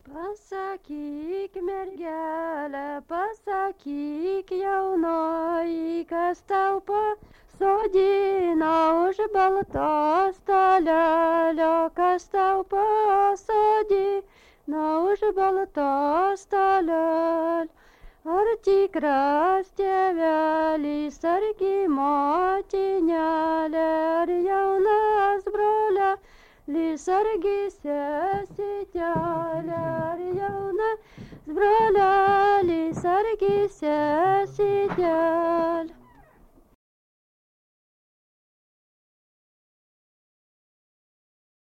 Pasakyk, mergelė, pasakyk, jaunoji, kas tau pasodina už baltos stalelio, kas tau pasodina už baltos stalelio. Ar tikras tėvelis, argi motinėlė, ar jaunas brolelis, argi sesitelė, ar jaunas brolelis, argi sesitelė.